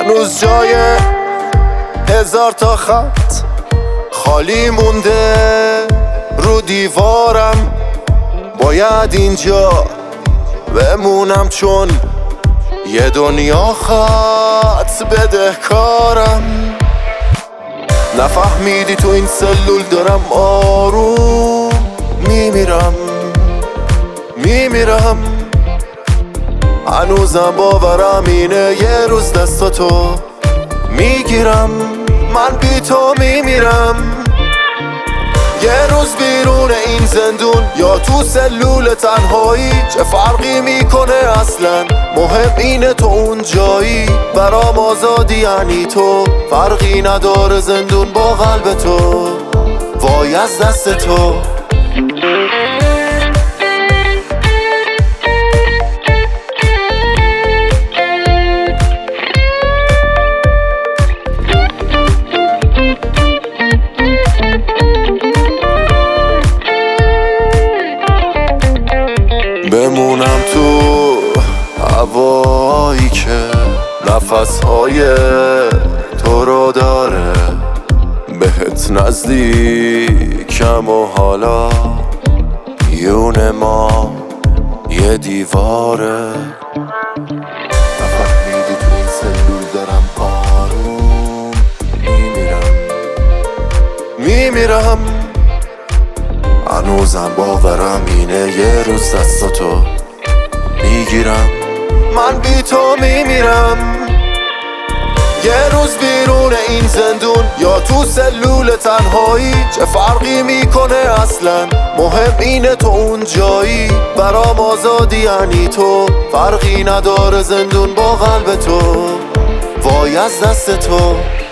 هنوز جای 1000 تا خط خالی مونده رو دیوارم. باید اینجا بمونم چون یه دنیا خط بدهکارم. نفهمیدی تو این سلول دارم آروم میمیرم. هنوزم باورم اینه یه روز دستاتو میگیرم. من بی تو میمیرم. یه روز بیرون این زندون یا تو سلول تنهایی، چه فرقی میکنه اصلا؟ مهم اینه تو اون جایی. برام آزادی یعنی تو، فرقی نداره زندون با قلب تو. وای از دست تو. بمونم تو هوایی که نفسهای تو رو داره، بهت نزدیکم و حالا یون ما یه دیواره. نفهمیدی تو این سلول دارم آروم میمیرم. هنوزم باورم اینه یه روز دستاتو میگیرم. من بی تو میمیرم. یه روز بیرون این زندون یا تو سلول تنهایی، چه فرقی میکنه اصلا؟ مهم اینه تو اون جایی. برام آزادی یعنی تو، فرقی نداره زندون با قلب تو. وای از دست تو.